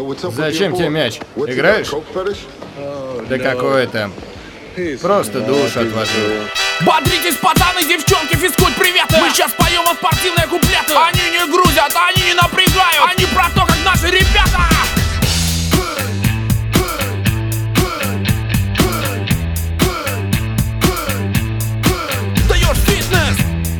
Зачем тебе мяч? Играешь? Да какой там. Просто душат вашу. Бодритесь, пацаны, девчонки, физкульт, привет! Мы сейчас поем вам спортивные куплеты. Они не грузят, они не напрягают. Они про то, как наши ребята. Даешь фитнес.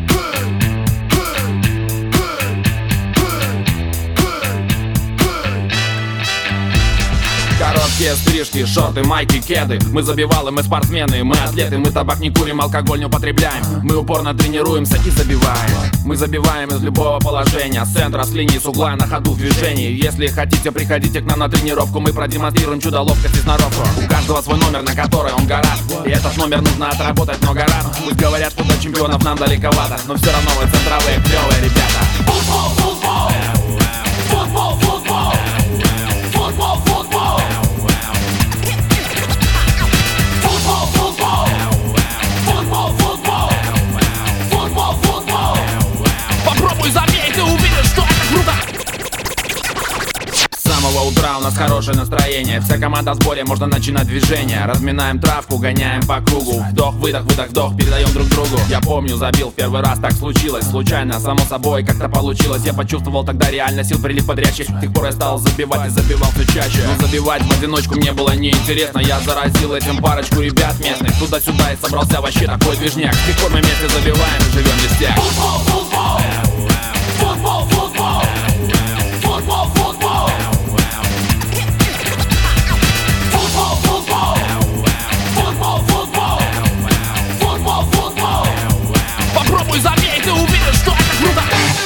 Короткие стрижки, шорты, майки, кеды. Мы забивалы, мы спортсмены, мы атлеты. Мы табак не курим, алкоголь не употребляем. Мы упорно тренируемся и забиваем. Мы забиваем из любого положения. С центра, с линии, с угла, на ходу в движении. Если хотите, приходите к нам на тренировку. Мы продемонстрируем чудо, ловкость и сноровку. У каждого свой номер, на который он гораст. И этот номер нужно отработать много раз. Пусть говорят, что до чемпионов нам далековато, но все равно вы центровые, клевые ребята. Футбол, футбол. Футбол, футбол. Футбол, футбол. Попробуй забей, ты увидишь, что это круто. С самого утра у нас хорошее настроение. Вся команда в сборе, можно начинать движение. Разминаем травку, гоняем по кругу. Вдох, выдох, выдох, вдох, передаем друг другу. Я помню, забил в первый раз, так случилось. Случайно, само собой, как-то получилось. Я почувствовал тогда реально сил прилив бодрящий. С тех пор я стал забивать и забивал все чаще. Но забивать в одиночку мне было неинтересно. Я заразил этим парочку ребят местных. Туда-сюда и собрался вообще такой движняк. С тех пор мы вместе забиваем и живем везде. Футбол, футбол. Футбол, футбол. Футбол, футбол. Футбол, футбол. Футбол, футбол. Футбол, футбол. Попробуй забей, ты увидишь, что это круто.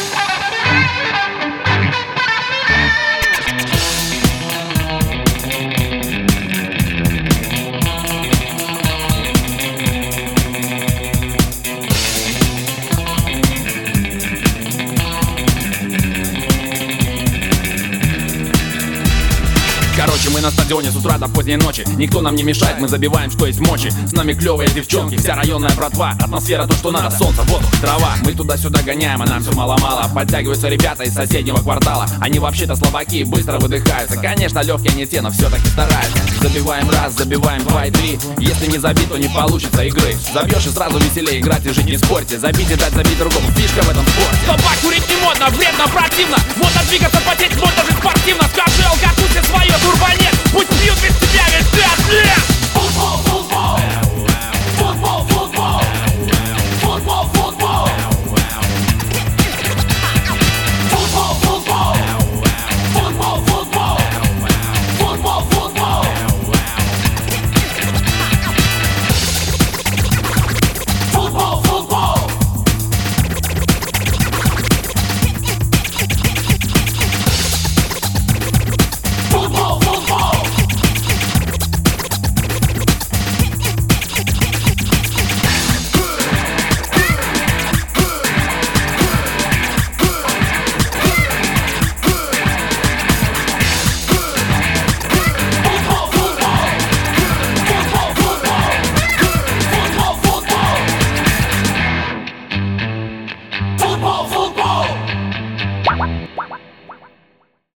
Короче, мы на стадионе с утра до поздней ночи. Никто нам не мешает, мы забиваем, что есть мочи. С нами клевые девчонки, вся районная братва. Атмосфера то, что надо, солнце, воздух, трава. Мы туда-сюда гоняем, а нам все мало-мало. Подтягиваются ребята из соседнего квартала. Они вообще-то слабаки, быстро выдыхаются. Конечно, легкие не те, но все-таки стараются. Забиваем раз, забиваем два и три. Если не забить, то не получится игры. Забьешь и сразу веселее играть и жить, не спорьте. Забить и дать забить другому, фишка в этом спорте. Табак курить не модно, вредно, противно. Модно двигаться, потеть, модно жить спортивно. Скажи